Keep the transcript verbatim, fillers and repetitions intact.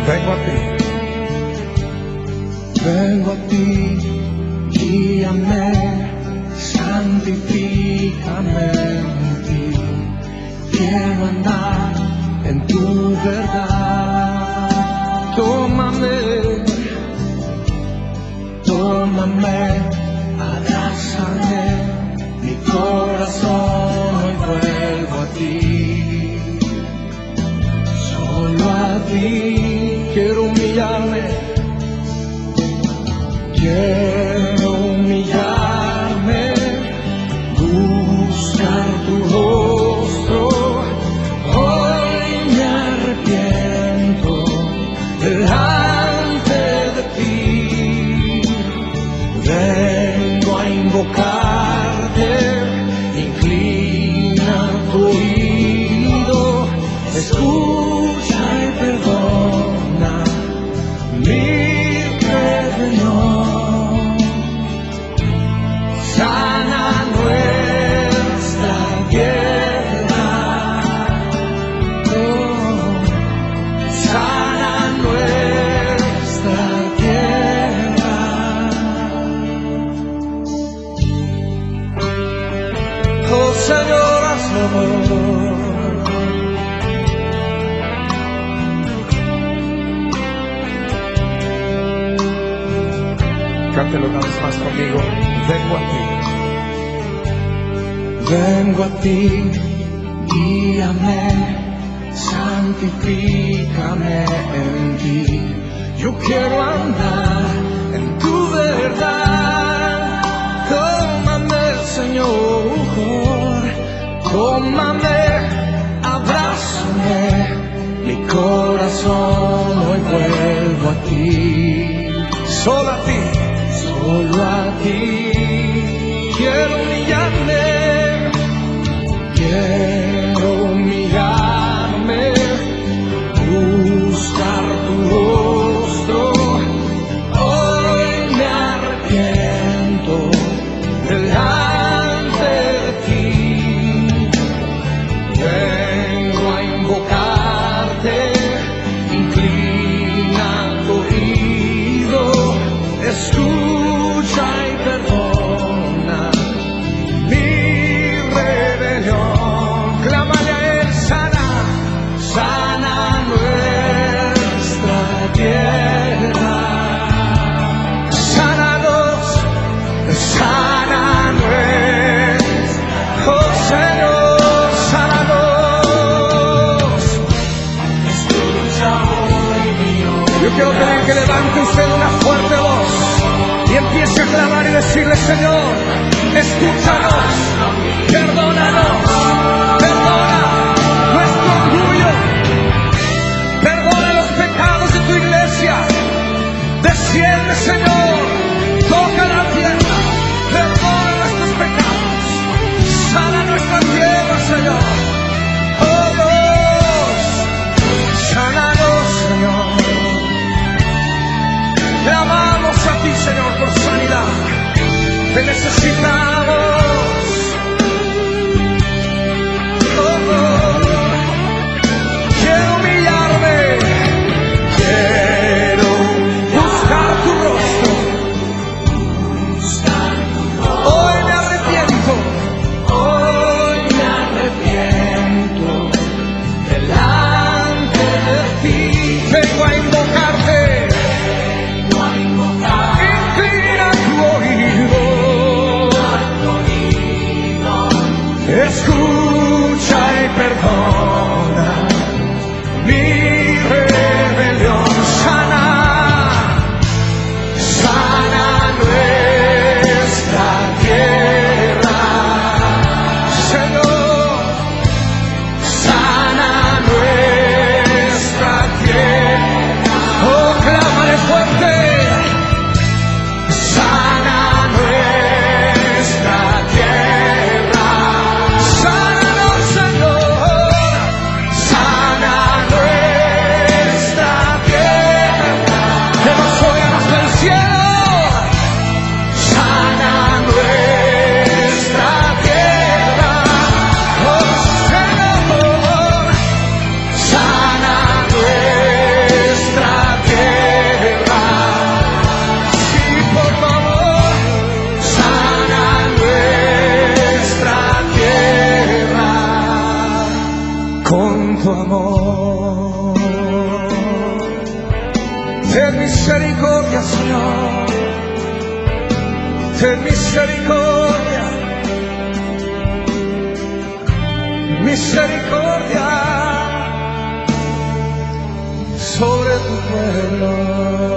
Vengo a ti, vengo a ti, guíame, santifícame en ti. Quiero andar en tu verdad. Tómame, tómame, abrázame, mi corazón hoy vuelvo a ti. Solo a ti quiero humillarme, quiero humillarme, buscar tu rostro. Hoy me arrepiento delante de ti. Vengo a invocarte, inclina tu oído, escucha y perdona mi rebelión. Sana nuestra guerra, oh, sana nuestra guerra. Oh Señor, hazlo. Cántelo una vez más conmigo. Vengo a ti, vengo a ti, guíame, santifícame en ti. Yo quiero andar en tu verdad. Tómame, Señor, tómame, abrázame, mi corazón hoy vuelvo a ti. Solo a ti, solo a ti quiero humillarme, quiero humillarme, buscar tu rostro. Hoy me arrepiento delante de ti. Vengo a invocarte, inclina tu oído, escucha y perdona mi rebelión. Clámale a él, sana, sana nuestra tierra. Sánanos, sana nuestra, oh Señor, sánanos. Escucha hoy mi oración. Yo quiero pedir que levante usted una fuerte voz y empiece a clamar y decirle: Señor, escúchanos, perdónanos, perdona nuestro orgullo, perdona los pecados de tu iglesia. Desciende, Señor, toca la tierra, perdona nuestros pecados, sana nuestra tierra, Señor. Oh Dios, sánanos, Señor. Clamamos a ti, Señor, por sanidad. Te necesitamos. Oh, oh. Quiero humillarme, quiero buscar tu rostro. Hoy me arrepiento, hoy me arrepiento delante de ti. Vengo a invocarte. Inclina tu oído, ten misericordia, Señor, ten misericordia, misericordia sobre tu pueblo.